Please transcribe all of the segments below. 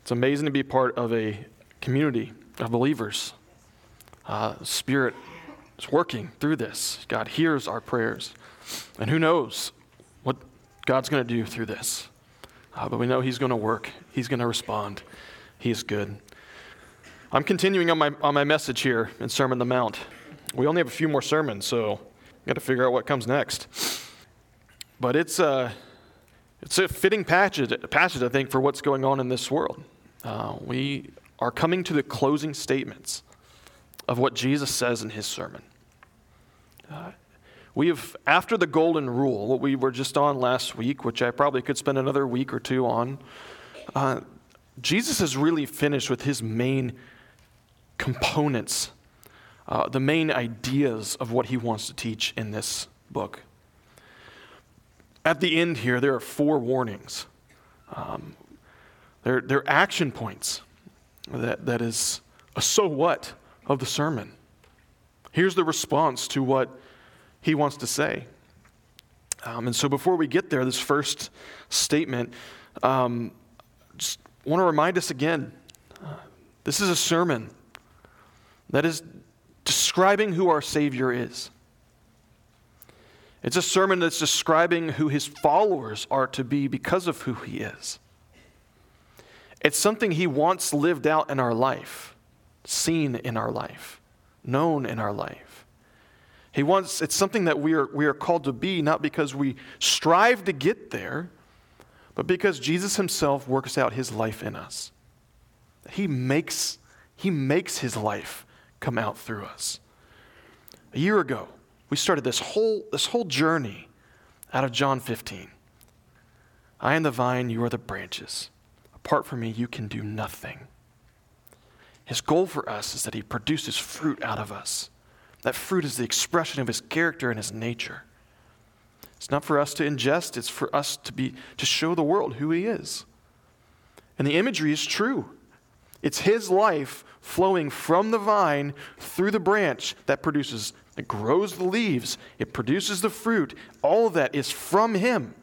It's amazing to be part of a community of believers. Spirit is working through this. God hears our prayers. And who knows what God's going to do through this. But we know he's going to work. He's going to respond. He is good. I'm continuing on my message here in Sermon on the Mount. We only have a few more sermons, so we've got to figure out what comes next. But it's a fitting passage, I think, for what's going on in this world. We are coming to the closing statements of what Jesus says in his sermon. We have, after the golden rule, what we were just on last week, which I probably could spend another week or two on, Jesus has really finished with his main components, the main ideas of what he wants to teach in this book. At the end here, there are 4 warnings. They're action points. That is a so what of the sermon. Here's the response to what he wants to say. And so before we get there, this first statement, just want to remind us again, this is a sermon that is describing who our Savior is. It's a sermon that's describing who his followers are to be because of who he is. It's something he wants lived out in our life, seen in our life, known in our life. It's something that we are called to be, not because we strive to get there, but because Jesus himself works out his life in us. He makes his life come out through us. A year ago, we started this whole journey out of John 15. I am the vine, you are the branches. Apart from me, you can do nothing. His goal for us is that he produces fruit out of us. That fruit is the expression of his character and his nature. It's not for us to ingest, it's for us to show the world who he is. And the imagery is true. It's his life flowing from the vine through the branch that grows the leaves, it produces the fruit. All of that is from him.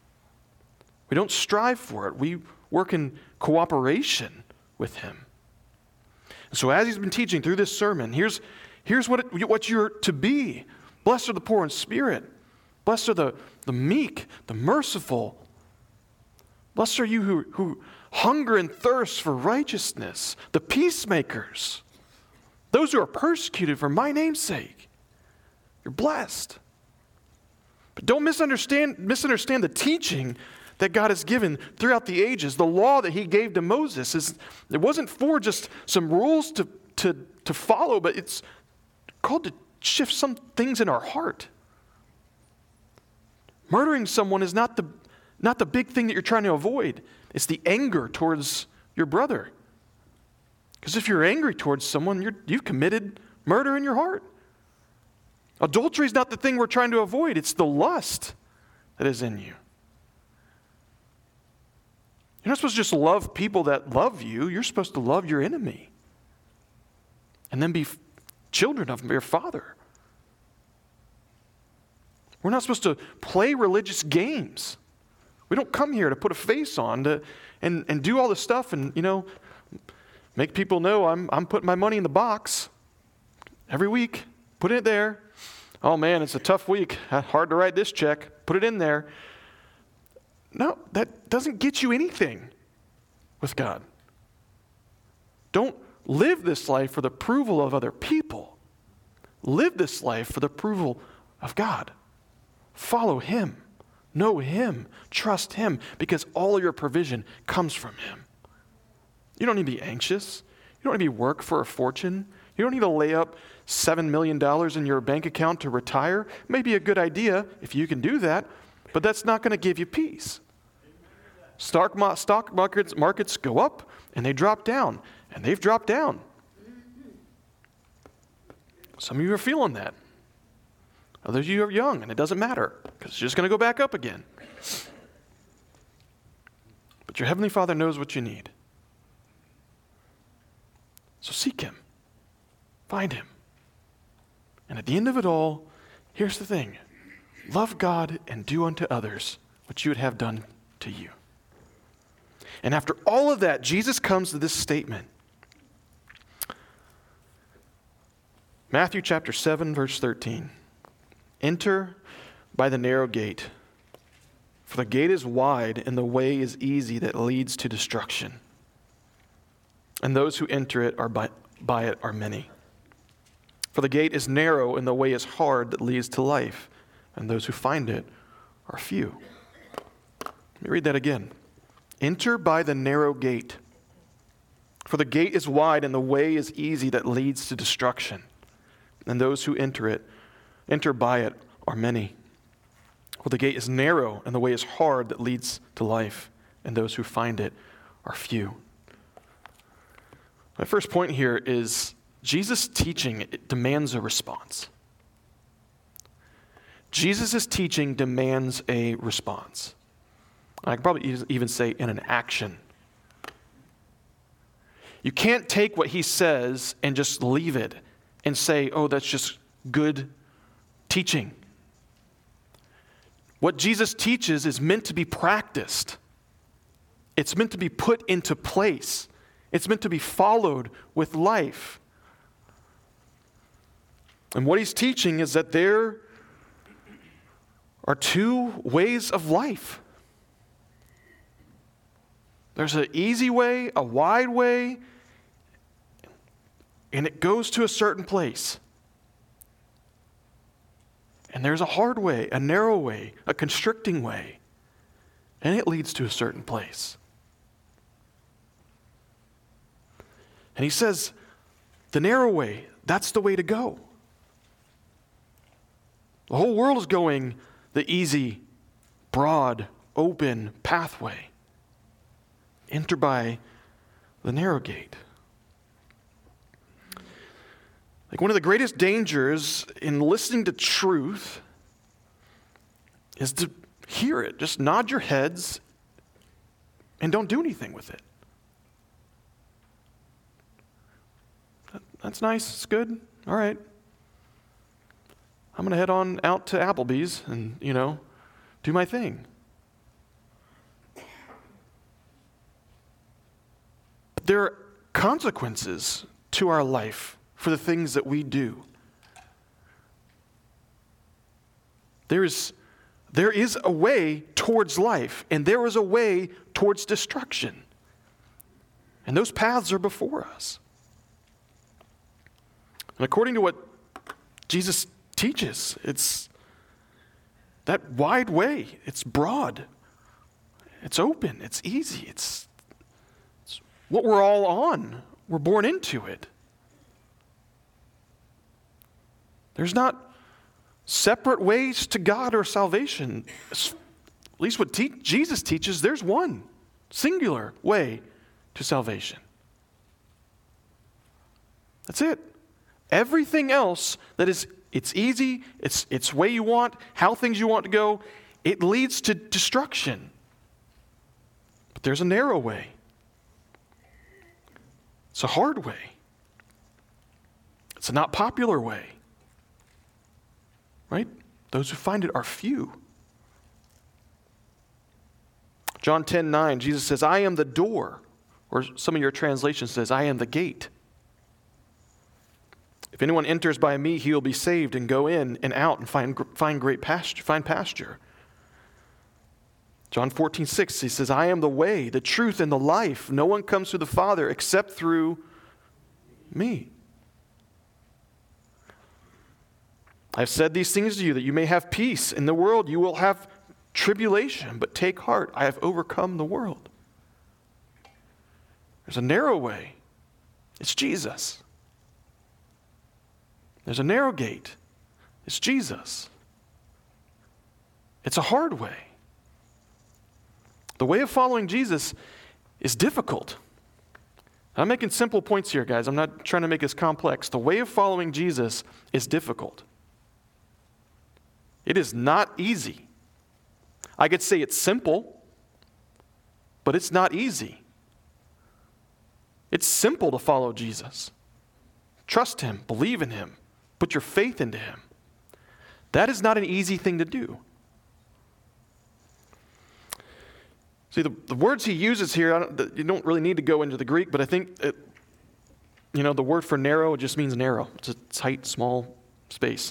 We don't strive for it. We work in cooperation with him. And so as he's been teaching through this sermon, here's what you're to be. Blessed are the poor in spirit. Blessed are the meek, the merciful. Blessed are you who hunger and thirst for righteousness, the peacemakers, those who are persecuted for my name's sake. You're blessed. But don't misunderstand the teaching that God has given throughout the ages. The law that he gave to Moses, it wasn't for just some rules to follow, but it's called to shift some things in our heart. Murdering someone is not the big thing that you're trying to avoid. It's the anger towards your brother. Because if you're angry towards someone, you've committed murder in your heart. Adultery is not the thing we're trying to avoid. It's the lust that is in you. You're not supposed to just love people that love you. You're supposed to love your enemy. And then be children of your Father. We're not supposed to play religious games. We don't come here to put a face on and do all this stuff and, make people know I'm putting my money in the box every week. Put it there. Oh man, it's a tough week. Hard to write this check. Put it in there. No, that doesn't get you anything with God. Don't live this life for the approval of other people. Live this life for the approval of God. Follow him. Know him. Trust him, because all of your provision comes from him. You don't need to be anxious. You don't need to work for a fortune. You don't need to lay up $7 million in your bank account to retire. It may be a good idea if you can do that, but that's not going to give you peace. Stock markets go up and they drop down, and they've dropped down. Some of you are feeling that. Others of you are young, and it doesn't matter because it's just going to go back up again. But your Heavenly Father knows what you need. So seek him. Find him. And at the end of it all, here's the thing. Love God and do unto others what you would have done to you. And after all of that, Jesus comes to this statement. Matthew chapter 7, verse 13. Enter by the narrow gate, for the gate is wide and the way is easy that leads to destruction. And those who enter it are by it are many. For the gate is narrow and the way is hard that leads to life, and those who find it are few. Let me read that again. Enter by the narrow gate, for the gate is wide and the way is easy that leads to destruction, and those who enter by it are many. For the gate is narrow and the way is hard that leads to life, and those who find it are few. My first point here is Jesus' teaching demands a response. Jesus' teaching demands a response. I could probably even say in an action. You can't take what he says and just leave it and say, oh, that's just good teaching. What Jesus teaches is meant to be practiced. It's meant to be put into place. It's meant to be followed with life. And what he's teaching is that there are two ways of life. There's an easy way, a wide way, and it goes to a certain place. And there's a hard way, a narrow way, a constricting way, and it leads to a certain place. And he says, the narrow way, that's the way to go. The whole world is going the easy, broad, open pathway. Enter by the narrow gate. Like one of the greatest dangers in listening to truth is to hear it. Just nod your heads and don't do anything with it. That's nice. It's good. All right. I'm going to head on out to Applebee's and, do my thing. But there are consequences to our life for the things that we do. There is a way towards life, and there is a way towards destruction. And those paths are before us. And according to what Jesus teaches, it's that wide way. It's broad. It's open. It's easy. It's what we're all on. We're born into it. There's not separate ways to God or salvation. At least what Jesus teaches, there's one singular way to salvation. That's it. Everything else that is, it's easy, it's way you want, how things you want to go, it leads to destruction. But there's a narrow way. It's a hard way. It's a not popular way. Right? Those who find it are few. John 10:9, Jesus says, I am the door. Or some of your translations says, I am the gate. If anyone enters by me, he will be saved and go in and out and find great pasture, find pasture. John 14:6, he says, I am the way, the truth, and the life. No one comes to the Father except through me. I have said these things to you that you may have peace. In the world you will have tribulation, but take heart, I have overcome the world. There's a narrow way. It's Jesus. There's a narrow gate. It's Jesus. It's a hard way. The way of following Jesus is difficult. I'm making simple points here, guys. I'm not trying to make this complex. The way of following Jesus is difficult. It is not easy. I could say it's simple, but it's not easy. It's simple to follow Jesus. Trust him, believe in him, put your faith into him. That is not an easy thing to do. See, the words he uses here, you don't really need to go into the Greek, but I think, the word for narrow just means narrow. It's a tight, small space,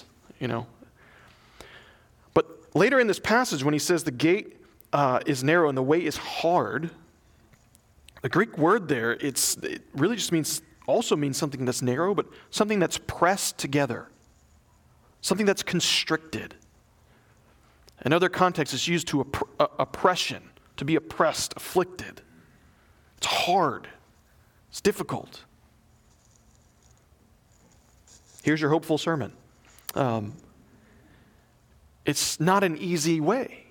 But later in this passage, when he says the gate is narrow and the way is hard, the Greek word there, it really just also means something that's narrow, but something that's pressed together, something that's constricted. In other contexts, it's used to oppression, to be oppressed, afflicted. It's hard. It's difficult. Here's your hopeful sermon. It's not an easy way.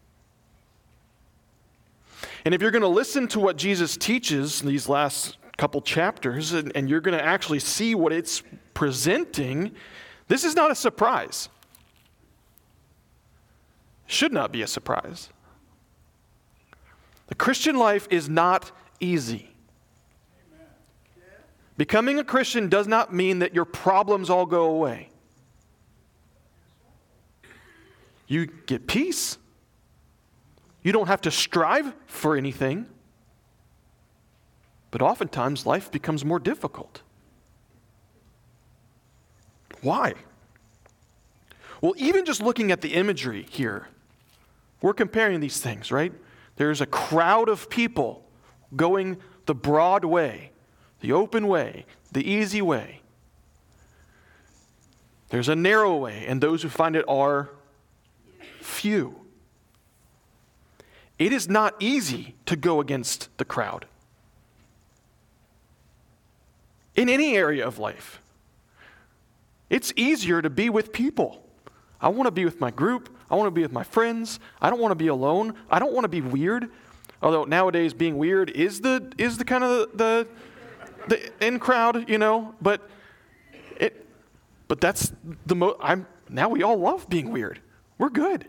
And if you're going to listen to what Jesus teaches in these last couple chapters, and you're going to actually see what it's presenting, this is not a surprise. Should not be a surprise. The Christian life is not easy. Becoming a Christian does not mean that your problems all go away. You get peace. You don't have to strive for anything. But oftentimes life becomes more difficult. Why? Well, even just looking at the imagery here, we're comparing these things, right? There's a crowd of people going the broad way, the open way, the easy way. There's a narrow way, and those who find it are few. It is not easy to go against the crowd. In any area of life, it's easier to be with people. I want to be with my group. I want to be with my friends. I don't want to be alone. I don't want to be weird. Although nowadays being weird is the kind of the in crowd, But that's now we all love being weird. We're good.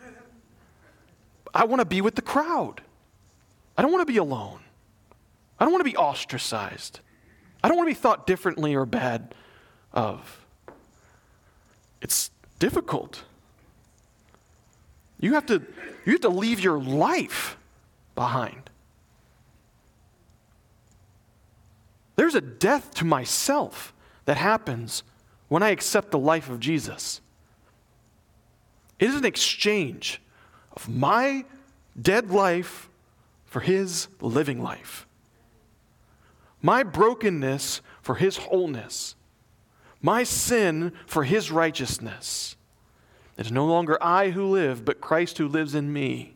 I want to be with the crowd. I don't want to be alone. I don't want to be ostracized. I don't want to be thought differently or bad of. It's difficult. You have to leave your life behind. There's a death to myself that happens when I accept the life of Jesus. It is an exchange of my dead life for his living life. My brokenness for his wholeness. My sin for his righteousness. It is no longer I who live, but Christ who lives in me.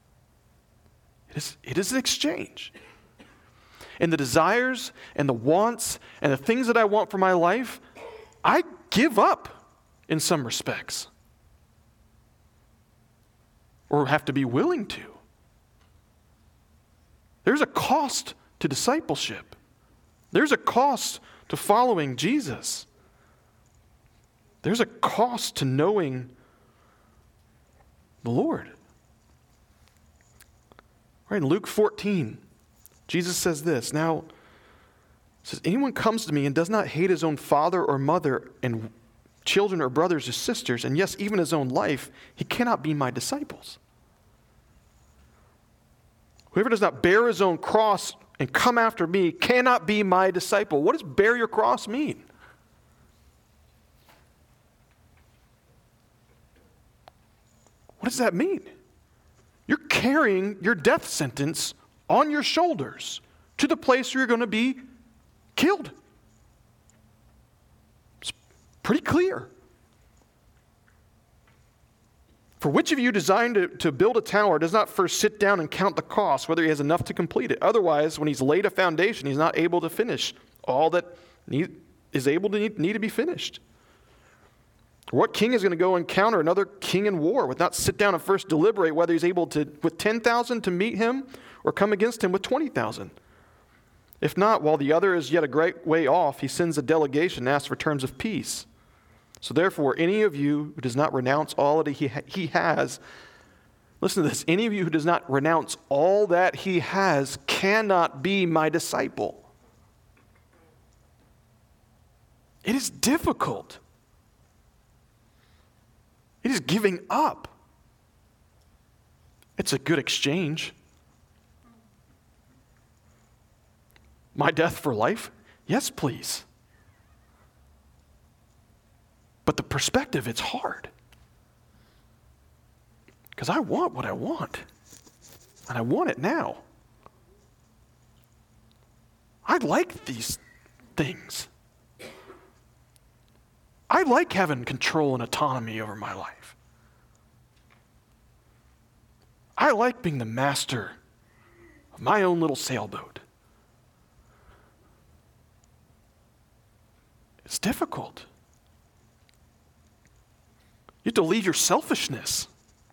It is an exchange. And the desires and the wants and the things that I want for my life, I give up in some respects. Or have to be willing to. There's a cost to discipleship. There's a cost to following Jesus. There's a cost to knowing the Lord. Right, in Luke 14, Jesus says this, "Now, says, anyone comes to me and does not hate his own father or mother and children or brothers or sisters, and yes, even his own life, he cannot be my disciples. Whoever does not bear his own cross and come after me cannot be my disciple." What does bear your cross mean? What does that mean? You're carrying your death sentence on your shoulders to the place where you're going to be killed. It's pretty clear. For which of you designed to build a tower does not first sit down and count the cost, whether he has enough to complete it? Otherwise, when he's laid a foundation, he's not able to finish all that is able to need to be finished. What king is going to go encounter another king in war, with not sit down and first deliberate whether he's able to, with 10,000 to meet him, or come against him with 20,000? If not, while the other is yet a great way off, he sends a delegation and asks for terms of peace. So therefore, any of you who does not renounce all that he has, listen to this, any of you who does not renounce all that he has cannot be my disciple. It is difficult. It is giving up. It's a good exchange. My death for life? Yes, please. But the perspective, it's hard. Because I want what I want. And I want it now. I like these things. I like having control and autonomy over my life. I like being the master of my own little sailboat. It's difficult. You have to leave your selfishness.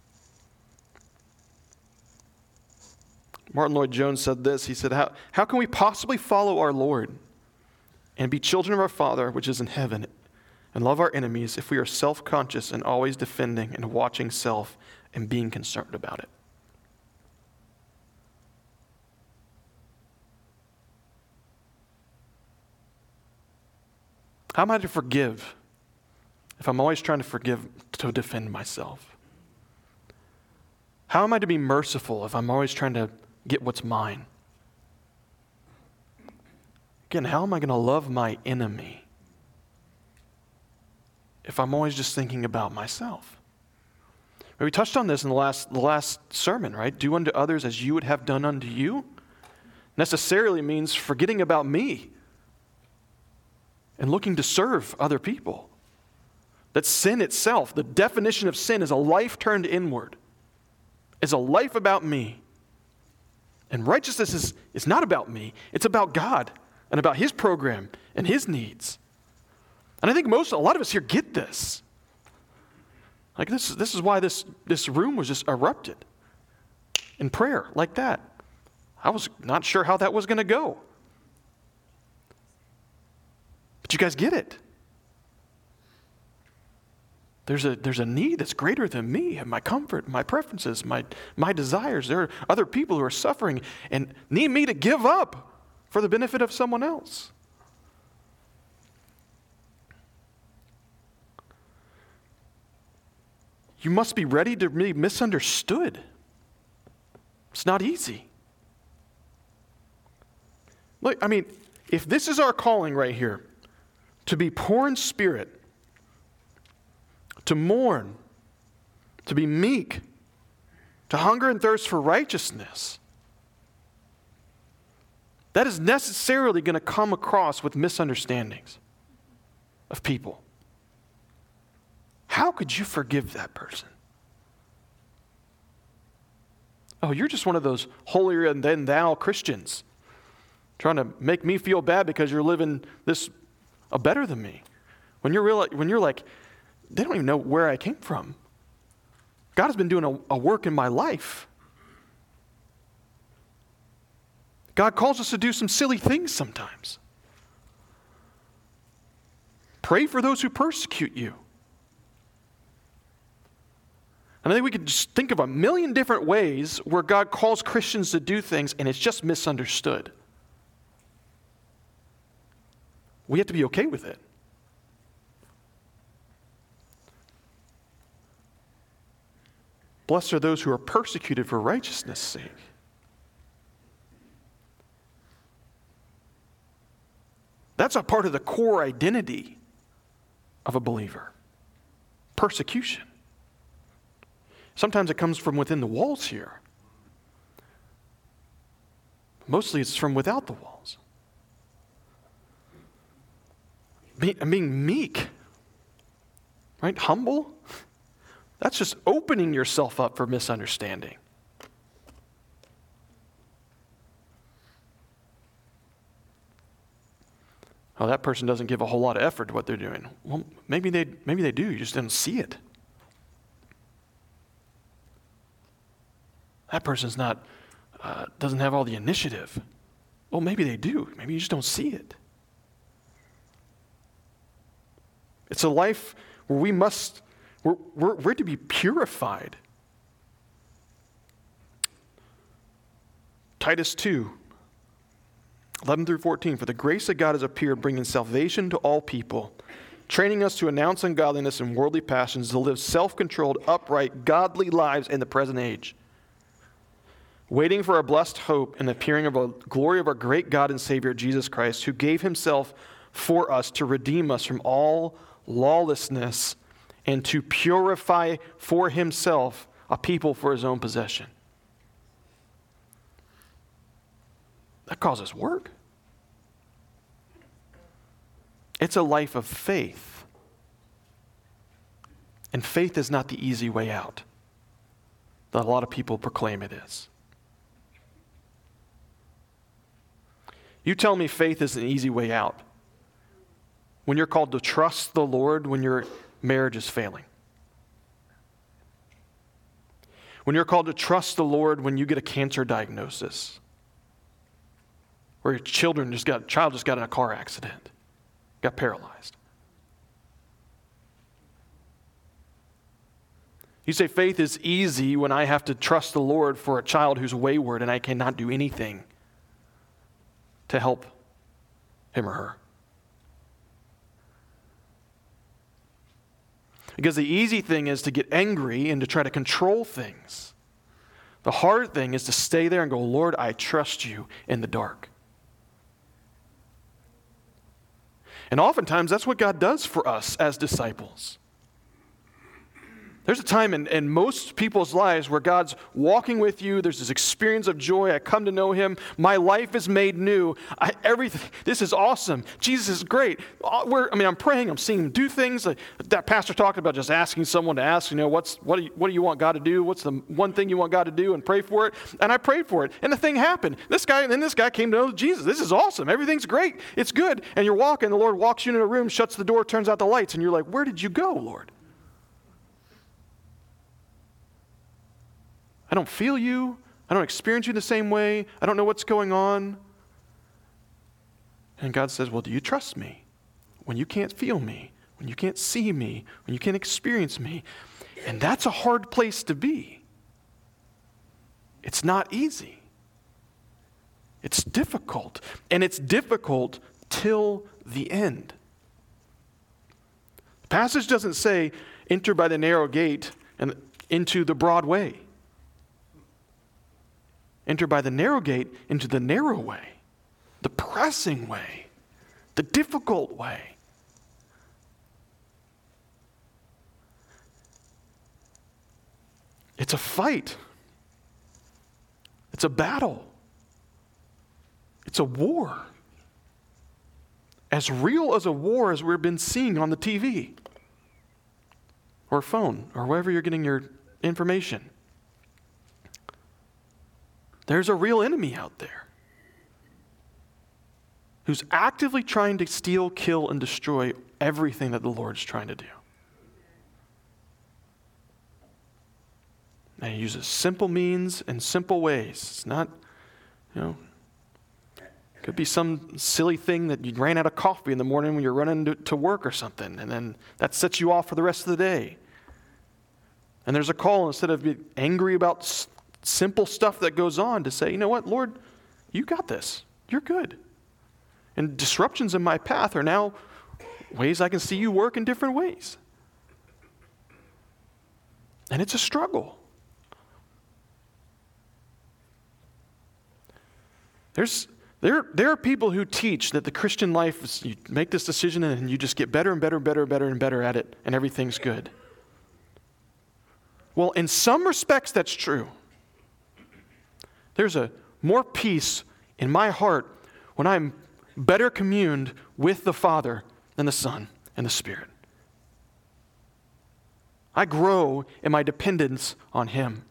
Martin Lloyd-Jones said this. He said, how can we possibly follow our Lord and be children of our Father, which is in heaven, and love our enemies if we are self-conscious and always defending and watching self and being concerned about it? How am I to forgive if I'm always trying to forgive to defend myself? How am I to be merciful if I'm always trying to get what's mine? Again, how am I going to love my enemy if I'm always just thinking about myself? We touched on this in the last sermon, right? Do unto others as you would have done unto you necessarily means forgetting about me and looking to serve other people. That sin itself, the definition of sin is a life turned inward, is a life about me. And righteousness is not about me, it's about God and about His program and His needs. And I think a lot of us here get this. Like this is why this room was just erupted in prayer like that. I was not sure how that was going to go. But you guys get it. There's a need that's greater than me and my comfort, my preferences, my desires. There are other people who are suffering and need me to give up for the benefit of someone else. You must be ready to be misunderstood. It's not easy. Look, I mean, if this is our calling right here, to be poor in spirit, to mourn, to be meek, to hunger and thirst for righteousness, that is necessarily going to come across with misunderstandings of people. How could you forgive that person? Oh, you're just one of those holier than thou Christians trying to make me feel bad because you're living this better than me. When you're like, they don't even know where I came from. God has been doing a work in my life. God calls us to do some silly things sometimes. Pray for those who persecute you. And I think we could just think of a million different ways where God calls Christians to do things and it's just misunderstood. We have to be okay with it. Blessed are those who are persecuted for righteousness' sake. That's a part of the core identity of a believer. Persecution. Sometimes it comes from within the walls here. Mostly it's from without the walls. Being meek, right? Humble. That's just opening yourself up for misunderstanding. Oh, that person doesn't give a whole lot of effort to what they're doing. Well, maybe they do. You just didn't see it. That person's doesn't have all the initiative. Well, maybe they do. Maybe you just don't see it. It's a life where we're to be purified. Titus 2, 11 through 14. For the grace of God has appeared, bringing salvation to all people, training us to announce ungodliness and worldly passions, to live self-controlled, upright, godly lives in the present age, waiting for a blessed hope and the appearing of the glory of our great God and Savior, Jesus Christ, who gave himself for us to redeem us from all lawlessness and to purify for himself a people for his own possession. That causes work. It's a life of faith. And faith is not the easy way out that a lot of people proclaim it is. You tell me faith is an easy way out when you're called to trust the Lord when your marriage is failing. When you're called to trust the Lord when you get a cancer diagnosis. Or your child just got in a car accident, got paralyzed. You say faith is easy when I have to trust the Lord for a child who's wayward and I cannot do anything to help him or her. Because the easy thing is to get angry and to try to control things. The hard thing is to stay there and go, Lord, I trust you in the dark. And oftentimes that's what God does for us as disciples. There's a time in most people's lives where God's walking with you. There's this experience of joy. I come to know him. My life is made new. This is awesome. Jesus is great. I'm praying. I'm seeing him do things. That pastor talked about just asking someone to ask, what do you want God to do? What's the one thing you want God to do? And pray for it. And I prayed for it. And the thing happened. This guy came to know Jesus. This is awesome. Everything's great. It's good. And you're walking. The Lord walks you into a room, shuts the door, turns out the lights. And you're like, where did you go, Lord? I don't feel you. I don't experience you the same way. I don't know what's going on. And God says, well, do you trust me when you can't feel me, when you can't see me, when you can't experience me? And that's a hard place to be. It's not easy. It's difficult. And it's difficult till the end. The passage doesn't say, enter by the narrow gate and into the broad way. Enter by the narrow gate into the narrow way, the pressing way, the difficult way. It's a fight. It's a battle. It's a war. As real as a war as we've been seeing on the TV or phone or wherever you're getting your information. There's a real enemy out there who's actively trying to steal, kill, and destroy everything that the Lord's trying to do. And he uses simple means and simple ways. It's not, could be some silly thing that you ran out of coffee in the morning when you're running to work or something, and then that sets you off for the rest of the day. And there's a call, instead of being angry about simple stuff that goes on, to say, you know what, Lord, you got this. You're good. And disruptions in my path are now ways I can see you work in different ways. And it's a struggle. There are people who teach that the Christian life is, you make this decision and you just get better and better and better and better and better at it, and everything's good. Well, in some respects, that's true. There's a more peace in my heart when I'm better communed with the Father and the Son and the Spirit. I grow in my dependence on Him.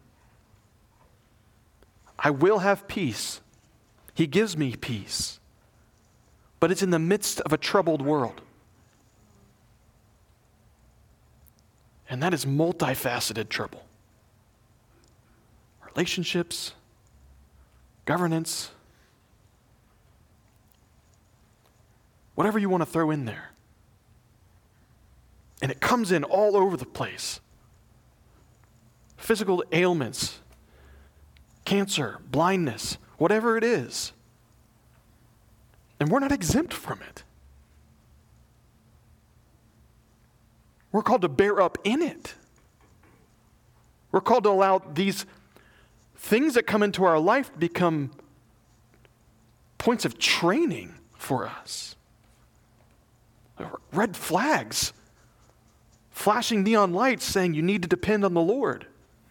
I will have peace. He gives me peace. But it's in the midst of a troubled world. And that is multifaceted trouble. Relationships, governance, whatever you want to throw in there. And it comes in all over the place. Physical ailments, cancer, blindness, whatever it is. And we're not exempt from it. We're called to bear up in it. We're called to allow these things that come into our life become points of training for us. Red flags, flashing neon lights saying you need to depend on the Lord.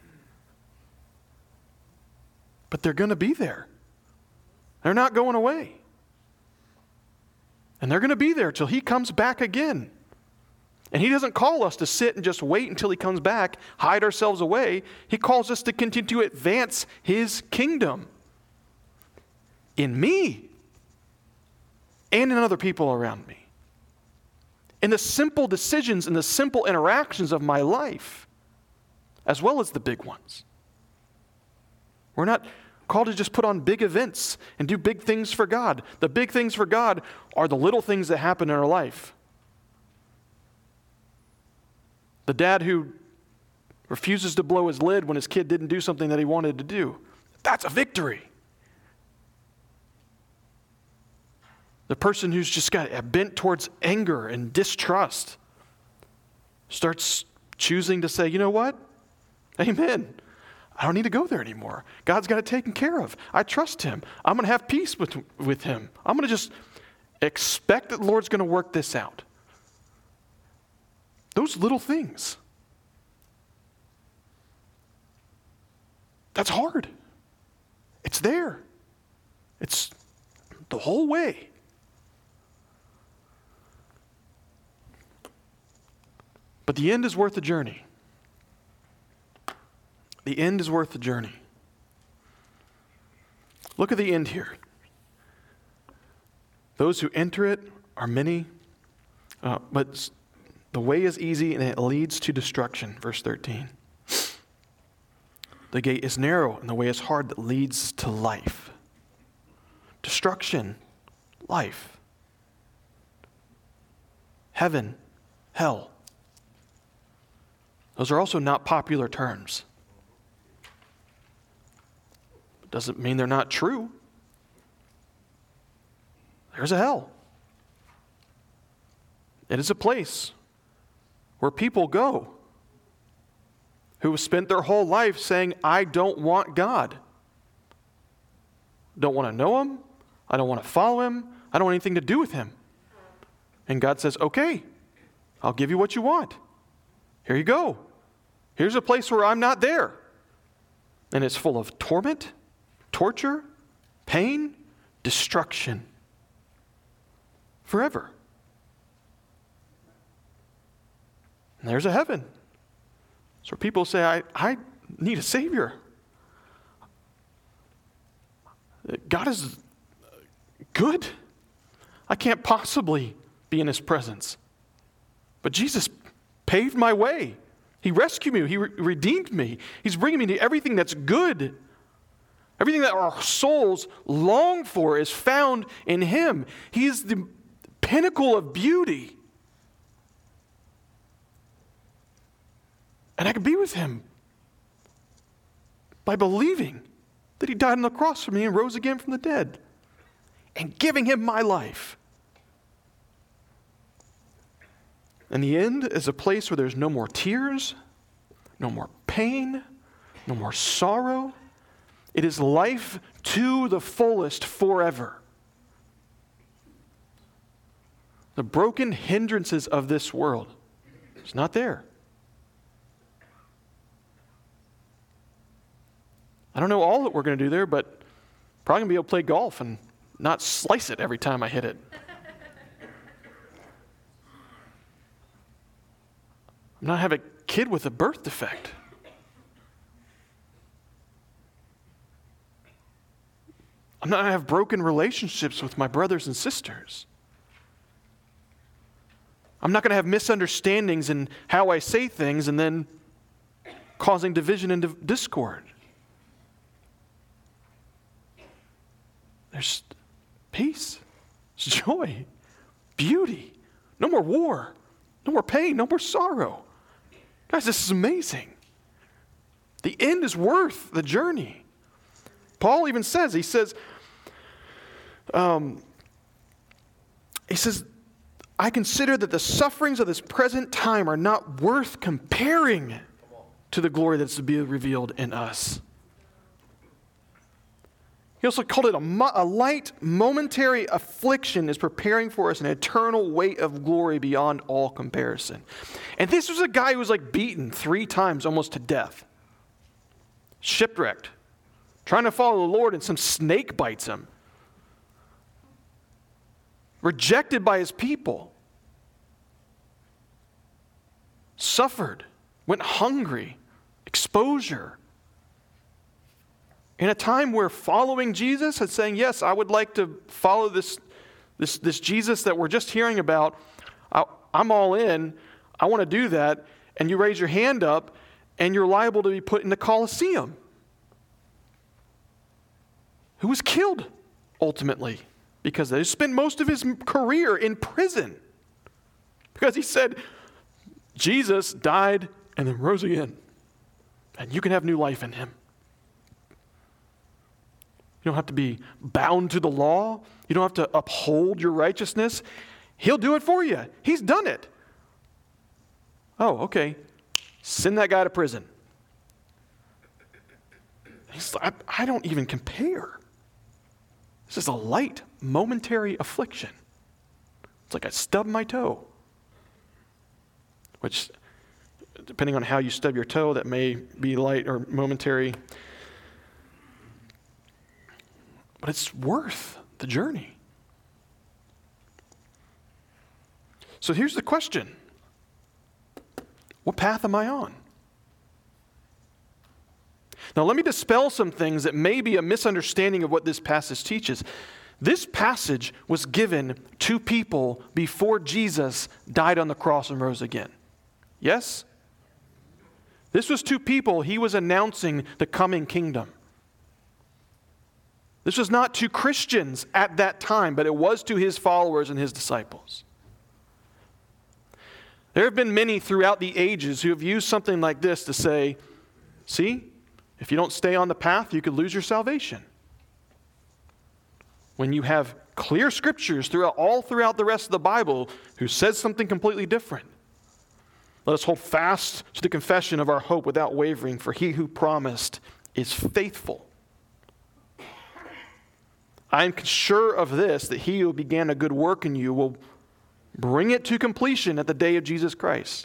But they're going to be there. They're not going away. And they're going to be there till he comes back again. And he doesn't call us to sit and just wait until he comes back, hide ourselves away. He calls us to continue to advance his kingdom in me and in other people around me. In the simple decisions and the simple interactions of my life, as well as the big ones. We're not called to just put on big events and do big things for God. The big things for God are the little things that happen in our life. The dad who refuses to blow his lid when his kid didn't do something that he wanted to do. That's a victory. The person who's just got a bent towards anger and distrust starts choosing to say, you know what? Amen. I don't need to go there anymore. God's got it taken care of. I trust him. I'm going to have peace with him. I'm going to just expect that the Lord's going to work this out. Those little things. That's hard. It's there. It's the whole way. But the end is worth the journey. The end is worth the journey. Look at the end here. Those who enter it are many, but the way is easy and it leads to destruction. Verse 13. The gate is narrow and the way is hard that leads to life. Destruction, life. Heaven, hell. Those are also not popular terms. Doesn't mean they're not true. There's a hell. It is a place where people go who have spent their whole life saying, I don't want God. Don't want to know him. I don't want to follow him. I don't want anything to do with him. And God says, okay, I'll give you what you want. Here you go. Here's a place where I'm not there. And it's full of torment, torture, pain, destruction. Forever. And there's a heaven. So people say, I need a Savior. God is good. I can't possibly be in his presence. But Jesus paved my way. He rescued me. He redeemed me. He's bringing me to everything that's good. Everything that our souls long for is found in him. He is the pinnacle of beauty. And I can be with him by believing that he died on the cross for me and rose again from the dead and giving him my life. And the end is a place where there's no more tears, no more pain, no more sorrow. It is life to the fullest forever. The broken hindrances of this world is not there. I don't know all that we're going to do there, but probably going to be able to play golf and not slice it every time I hit it. I'm not have a kid with a birth defect. I'm not going to have broken relationships with my brothers and sisters. I'm not going to have misunderstandings in how I say things and then causing division and discord. There's peace, joy, beauty. No more war, no more pain, no more sorrow. Guys, this is amazing. The end is worth the journey. Paul even says, he says, I consider that the sufferings of this present time are not worth comparing to the glory that's to be revealed in us. He also called it a light, momentary affliction is preparing for us an eternal weight of glory beyond all comparison. And this was a guy who was like beaten 3 times almost to death. Shipwrecked. Trying to follow the Lord and some snake bites him. Rejected by his people. Suffered. Went hungry. Exposure. In a time where following Jesus and saying, yes, I would like to follow this Jesus that we're just hearing about, I'm all in, I want to do that, and you raise your hand up, and you're liable to be put in the Colosseum. Who was killed, ultimately, because he spent most of his career in prison. Because he said, Jesus died and then rose again, and you can have new life in him. You don't have to be bound to the law. You don't have to uphold your righteousness. He'll do it for you. He's done it. Oh, okay. Send that guy to prison. I don't even compare. This is a light, momentary affliction. It's like I stubbed my toe. Which, depending on how you stub your toe, that may be light or momentary. But it's worth the journey. So here's the question. What path am I on? Now let me dispel some things that may be a misunderstanding of what this passage teaches. This passage was given to people before Jesus died on the cross and rose again. Yes? This was to people he was announcing the coming kingdom. This was not to Christians at that time, but it was to his followers and his disciples. There have been many throughout the ages who have used something like this to say, see, if you don't stay on the path, you could lose your salvation. When you have clear scriptures all throughout the rest of the Bible who says something completely different. Let us hold fast to the confession of our hope without wavering, for he who promised is faithful. I am sure of this, that he who began a good work in you will bring it to completion at the day of Jesus Christ.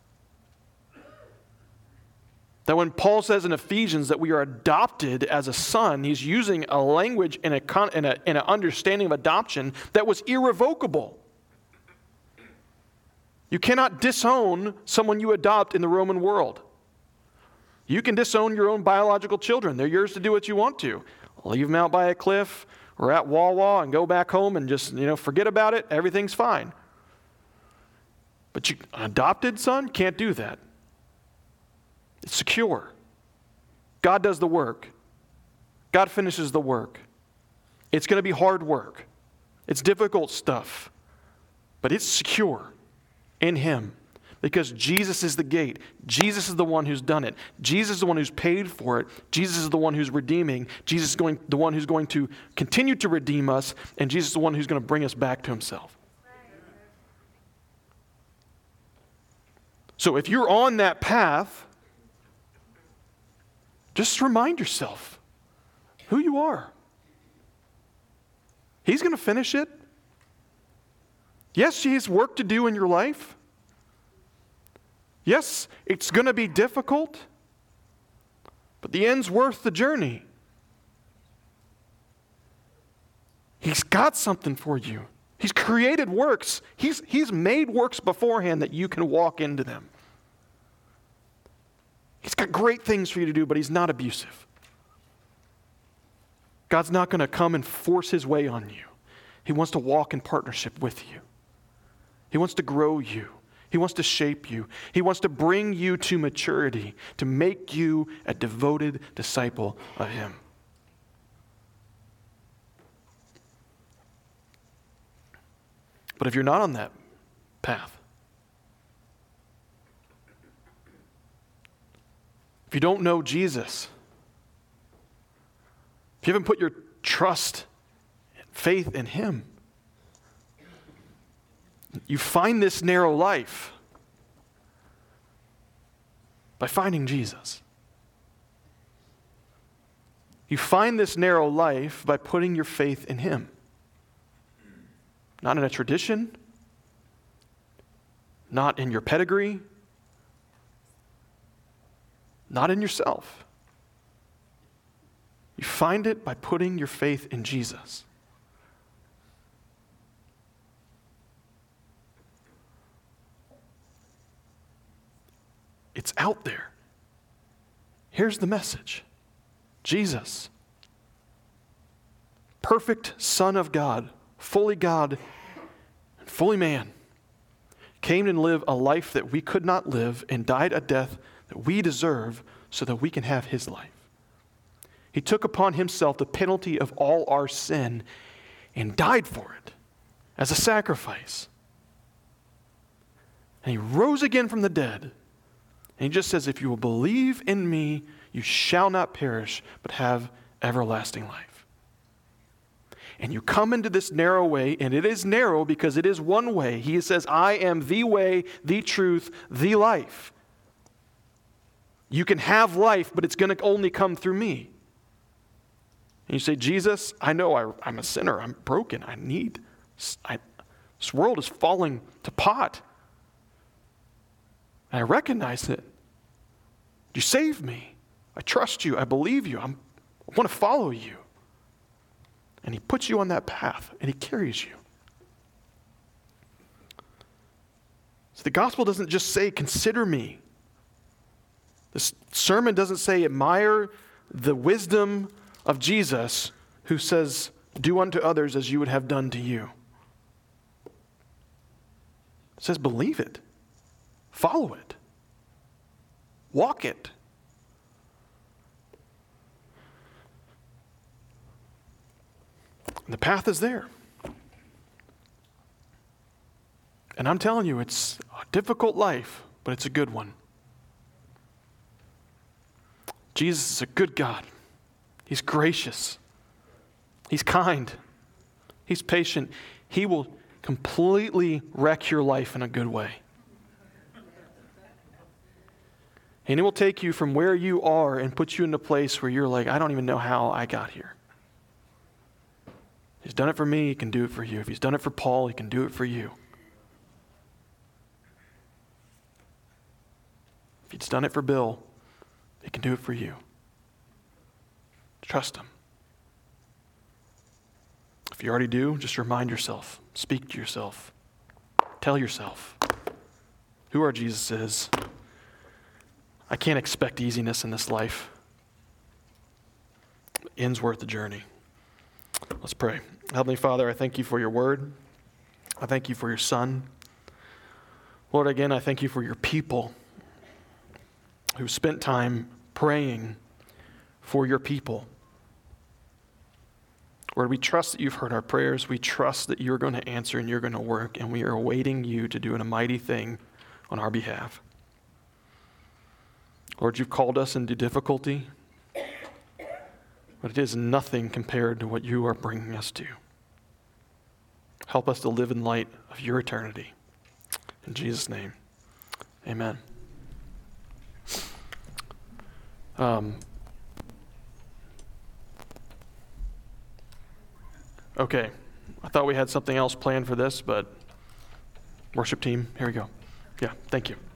That when Paul says in Ephesians that we are adopted as a son, he's using a language and an understanding of adoption that was irrevocable. You cannot disown someone you adopt in the Roman world. You can disown your own biological children. They're yours to do what you want to. Leave them out by a cliff or at Wawa and go back home and just, forget about it. Everything's fine. But an adopted son can't do that. It's secure. God does the work. God finishes the work. It's going to be hard work. It's difficult stuff. But it's secure in him. Because Jesus is the gate. Jesus is the one who's done it. Jesus is the one who's paid for it. Jesus is the one who's redeeming. Jesus is the one who's going to continue to redeem us. And Jesus is the one who's going to bring us back to himself. So if you're on that path, just remind yourself who you are. He's going to finish it. Yes, he has work to do in your life. Yes, it's going to be difficult, but the end's worth the journey. He's got something for you. He's created works. He's made works beforehand that you can walk into them. He's got great things for you to do, but he's not abusive. God's not going to come and force his way on you. He wants to walk in partnership with you. He wants to grow you. He wants to shape you. He wants to bring you to maturity, to make you a devoted disciple of him. But if you're not on that path, if you don't know Jesus, if you haven't put your trust and faith in him, you find this narrow life by finding Jesus. You find this narrow life by putting your faith in Him. Not in a tradition, not in your pedigree, not in yourself. You find it by putting your faith in Jesus. It's out there. Here's the message. Jesus, perfect Son of God, fully God and fully man, came and lived a life that we could not live and died a death that we deserve so that we can have His life. He took upon Himself the penalty of all our sin and died for it as a sacrifice. And He rose again from the dead. And He just says, if you will believe in me, you shall not perish, but have everlasting life. And you come into this narrow way, and it is narrow because it is one way. He says, I am the way, the truth, the life. You can have life, but it's going to only come through me. And you say, Jesus, I know I'm a sinner. I'm broken. This world is falling to pot. And I recognize it. You saved me. I trust you. I believe you. I want to follow you. And He puts you on that path, and He carries you. So the gospel doesn't just say, consider me. This sermon doesn't say, admire the wisdom of Jesus, who says, do unto others as you would have done to you. It says, believe it. Follow it. Walk it. And the path is there. And I'm telling you, it's a difficult life, but it's a good one. Jesus is a good God. He's gracious. He's kind. He's patient. He will completely wreck your life in a good way. And He will take you from where you are and put you in a place where you're like, I don't even know how I got here. He's done it for me, He can do it for you. If He's done it for Paul, He can do it for you. If He's done it for Bill, He can do it for you. Trust Him. If you already do, just remind yourself, speak to yourself, tell yourself who our Jesus is. I can't expect easiness in this life. The end's worth the journey. Let's pray. Heavenly Father, I thank You for Your word. I thank You for Your Son. Lord, again, I thank You for Your people who spent time praying for Your people. Lord, we trust that You've heard our prayers. We trust that You're going to answer and You're going to work, and we are awaiting You to do a mighty thing on our behalf. Lord, You've called us into difficulty, but it is nothing compared to what You are bringing us to. Help us to live in light of Your eternity. In Jesus' name, amen. Okay, I thought we had something else planned for this, but worship team, here we go. Yeah, thank you.